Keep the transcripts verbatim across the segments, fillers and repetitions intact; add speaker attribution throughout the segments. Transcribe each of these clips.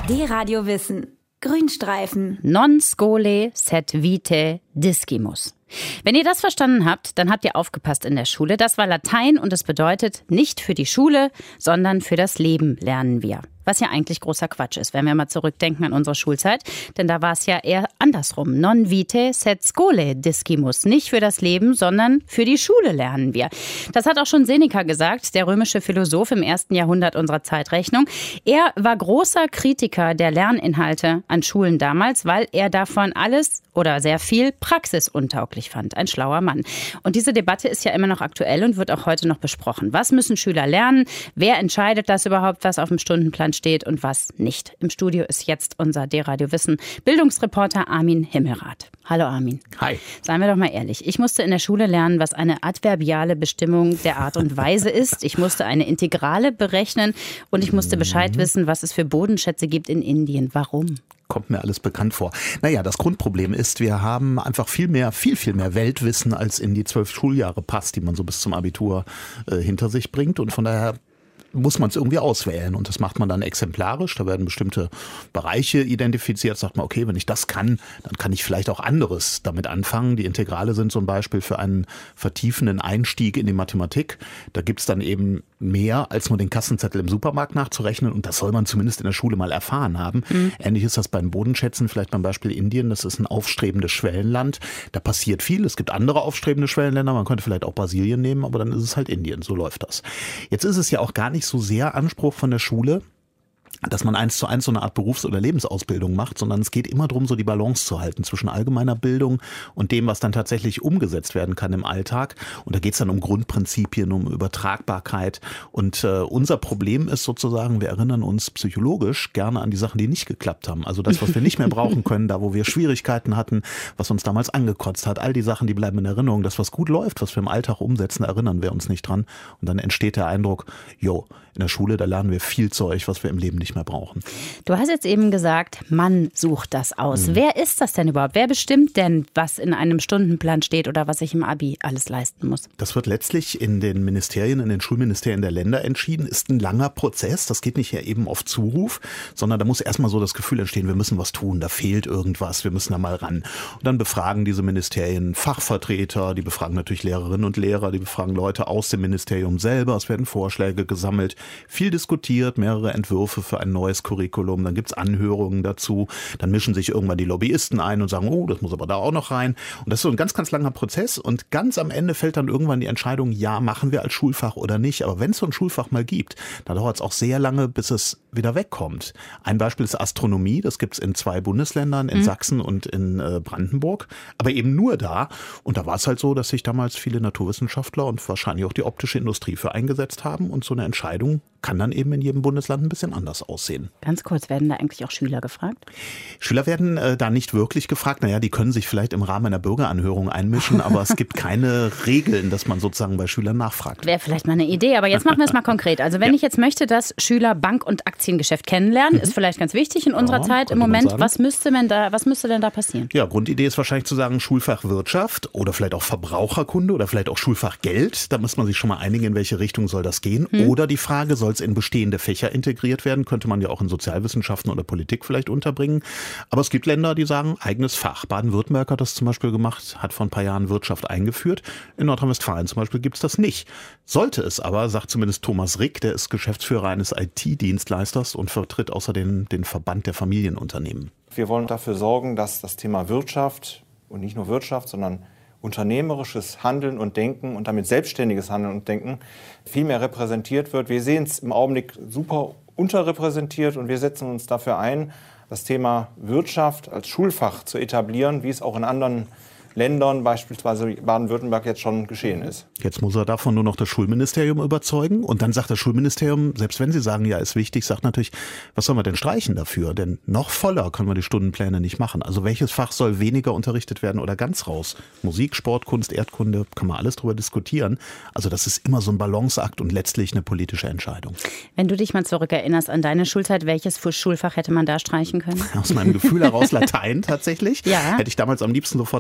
Speaker 1: D-Radio Wissen. Grünstreifen.
Speaker 2: Non scholae sed vitae discimus. Wenn ihr das verstanden habt, dann habt ihr aufgepasst in der Schule. Das war Latein und es bedeutet, nicht für die Schule, sondern für das Leben lernen wir. Was ja eigentlich großer Quatsch ist, wenn wir mal zurückdenken an unsere Schulzeit. Denn da war es ja eher andersrum. Non vitae sed scholae discimus. Nicht für das Leben, sondern für die Schule lernen wir. Das hat auch schon Seneca gesagt, der römische Philosoph im ersten Jahrhundert unserer Zeitrechnung. Er war großer Kritiker der Lerninhalte an Schulen damals, weil er davon alles oder sehr viel praxisuntauglich fand. Ein schlauer Mann. Und diese Debatte ist ja immer noch aktuell und wird auch heute noch besprochen. Was müssen Schüler lernen? Wer entscheidet das überhaupt, was auf dem Stundenplan steht und was nicht? Im Studio ist jetzt unser D-Radio Wissen Bildungsreporter Armin Himmelrath. Hallo Armin.
Speaker 3: Hi.
Speaker 2: Seien wir doch mal ehrlich. Ich musste in der Schule lernen, was eine adverbiale Bestimmung der Art und Weise ist. Ich musste eine Integrale berechnen und ich musste Bescheid wissen, was es für Bodenschätze gibt in Indien. Warum?
Speaker 3: Kommt mir alles bekannt vor. Naja, das Grundproblem ist, wir haben einfach viel mehr, viel, viel mehr Weltwissen, als in die zwölf Schuljahre passt, die man so bis zum Abitur äh, hinter sich bringt. Und von daher muss man es irgendwie auswählen und das macht man dann exemplarisch. Da werden bestimmte Bereiche identifiziert. Sagt man, okay, wenn ich das kann, dann kann ich vielleicht auch anderes damit anfangen. Die Integrale sind zum Beispiel für einen vertiefenden Einstieg in die Mathematik. Da gibt's dann eben mehr, als nur den Kassenzettel im Supermarkt nachzurechnen und das soll man zumindest in der Schule mal erfahren haben. Mhm. Ähnlich ist das bei den Bodenschätzen, vielleicht beim Beispiel Indien. Das ist ein aufstrebendes Schwellenland. Da passiert viel. Es gibt andere aufstrebende Schwellenländer. Man könnte vielleicht auch Brasilien nehmen, aber dann ist es halt Indien. So läuft das. Jetzt ist es ja auch gar nicht so sehr Anspruch von der Schule, dass man eins zu eins so eine Art Berufs- oder Lebensausbildung macht, sondern es geht immer darum, so die Balance zu halten zwischen allgemeiner Bildung und dem, was dann tatsächlich umgesetzt werden kann im Alltag. Und da geht es dann um Grundprinzipien, um Übertragbarkeit. Und äh, unser Problem ist sozusagen, wir erinnern uns psychologisch gerne an die Sachen, die nicht geklappt haben. Also das, was wir nicht mehr brauchen können, da wo wir Schwierigkeiten hatten, was uns damals angekotzt hat. All die Sachen, die bleiben in Erinnerung. Das, was gut läuft, was wir im Alltag umsetzen, erinnern wir uns nicht dran. Und dann entsteht der Eindruck, jo, in der Schule, da lernen wir viel Zeug, was wir im Leben nicht mehr brauchen.
Speaker 2: Du hast jetzt eben gesagt, man sucht das aus. Mhm. Wer ist das denn überhaupt? Wer bestimmt denn, was in einem Stundenplan steht oder was ich im Abi alles leisten muss?
Speaker 3: Das wird letztlich in den Ministerien, in den Schulministerien der Länder entschieden. Ist ein langer Prozess. Das geht nicht eben auf Zuruf, sondern da muss erstmal so das Gefühl entstehen, wir müssen was tun, da fehlt irgendwas, wir müssen da mal ran. Und dann befragen diese Ministerien Fachvertreter, die befragen natürlich Lehrerinnen und Lehrer, die befragen Leute aus dem Ministerium selber. Es werden Vorschläge gesammelt, viel diskutiert, mehrere Entwürfe für ein neues Curriculum, dann gibt's Anhörungen dazu, dann mischen sich irgendwann die Lobbyisten ein und sagen, oh, das muss aber da auch noch rein. Und das ist so ein ganz, ganz langer Prozess und ganz am Ende fällt dann irgendwann die Entscheidung, ja, machen wir als Schulfach oder nicht. Aber wenn es so ein Schulfach mal gibt, dann dauert es auch sehr lange, bis es wieder wegkommt. Ein Beispiel ist Astronomie, das gibt's in zwei Bundesländern, in mhm. Sachsen und in äh, Brandenburg, aber eben nur da. Und da war es halt so, dass sich damals viele Naturwissenschaftler und wahrscheinlich auch die optische Industrie für eingesetzt haben und so eine Entscheidung kann dann eben in jedem Bundesland ein bisschen anders aussehen.
Speaker 2: Ganz kurz, werden da eigentlich auch Schüler gefragt?
Speaker 3: Schüler werden äh, da nicht wirklich gefragt. Naja, die können sich vielleicht im Rahmen einer Bürgeranhörung einmischen, aber es gibt keine Regeln, dass man sozusagen bei Schülern nachfragt.
Speaker 2: Wäre vielleicht mal eine Idee, aber jetzt machen wir es mal konkret. Also wenn ja. ich jetzt möchte, dass Schüler Bank- und Aktiengeschäft kennenlernen, mhm. ist vielleicht ganz wichtig in unserer ja, Zeit im Moment. Was müsste, denn da, was müsste denn da passieren?
Speaker 3: Ja, Grundidee ist wahrscheinlich zu sagen, Schulfach Wirtschaft oder vielleicht auch Verbraucherkunde oder vielleicht auch Schulfach Geld. Da muss man sich schon mal einigen, in welche Richtung soll das gehen. Mhm. Oder die Frage, soll es in bestehende Fächer integriert werden? Könnte man ja auch in Sozialwissenschaften oder Politik vielleicht unterbringen. Aber es gibt Länder, die sagen, eigenes Fach. Baden-Württemberg hat das zum Beispiel gemacht, hat vor ein paar Jahren Wirtschaft eingeführt. In Nordrhein-Westfalen zum Beispiel gibt es das nicht. Sollte es aber, sagt zumindest Thomas Rick, der ist Geschäftsführer eines I T-Dienstleisters und vertritt außerdem den Verband der Familienunternehmen.
Speaker 4: Wir wollen dafür sorgen, dass das Thema Wirtschaft und nicht nur Wirtschaft, sondern unternehmerisches Handeln und Denken und damit selbstständiges Handeln und Denken viel mehr repräsentiert wird. Wir sehen es im Augenblick super unterrepräsentiert und wir setzen uns dafür ein, das Thema Wirtschaft als Schulfach zu etablieren, wie es auch in anderen Ländern, beispielsweise Baden-Württemberg, jetzt schon geschehen ist.
Speaker 3: Jetzt muss er davon nur noch das Schulministerium überzeugen. Und dann sagt das Schulministerium, selbst wenn sie sagen, ja, ist wichtig, sagt natürlich, was sollen wir denn streichen dafür? Denn noch voller können wir die Stundenpläne nicht machen. Also welches Fach soll weniger unterrichtet werden oder ganz raus? Musik, Sport, Kunst, Erdkunde, kann man alles drüber diskutieren. Also das ist immer so ein Balanceakt und letztlich eine politische Entscheidung.
Speaker 2: Wenn du dich mal zurückerinnerst an deine Schulzeit, welches Schulfach hätte man da streichen können?
Speaker 3: Aus meinem Gefühl heraus Latein tatsächlich.
Speaker 2: Ja.
Speaker 3: Hätte ich damals am liebsten sofort abgeschafft.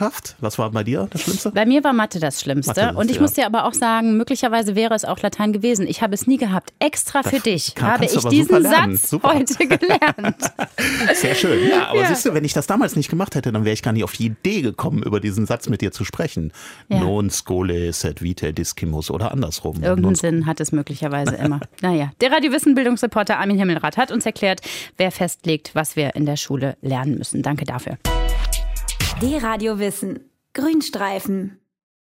Speaker 3: geschafft. Was war bei dir das Schlimmste?
Speaker 2: Bei mir war Mathe das Schlimmste.
Speaker 3: Mathe,
Speaker 2: und ich
Speaker 3: ja.
Speaker 2: muss dir aber auch sagen, möglicherweise wäre es auch Latein gewesen. Ich habe es nie gehabt. Extra für
Speaker 3: Das
Speaker 2: dich
Speaker 3: kann-
Speaker 2: habe
Speaker 3: kannst du
Speaker 2: ich
Speaker 3: aber super
Speaker 2: diesen
Speaker 3: lernen.
Speaker 2: Satz
Speaker 3: Super.
Speaker 2: heute gelernt.
Speaker 3: Sehr schön. Ja, aber
Speaker 2: Ja.
Speaker 3: siehst du, wenn ich das damals nicht gemacht hätte, dann wäre ich gar nicht auf die Idee gekommen, über diesen Satz mit dir zu sprechen.
Speaker 2: Ja.
Speaker 3: Non scole sed vitae discimus oder andersrum.
Speaker 2: Irgendeinen
Speaker 3: Non-
Speaker 2: Sinn hat es möglicherweise immer. Naja, der Radio-Wissen-Bildungsreporter Armin Himmelrath hat uns erklärt, wer festlegt, was wir in der Schule lernen müssen. Danke dafür.
Speaker 1: D-Radio Wissen. Grünstreifen.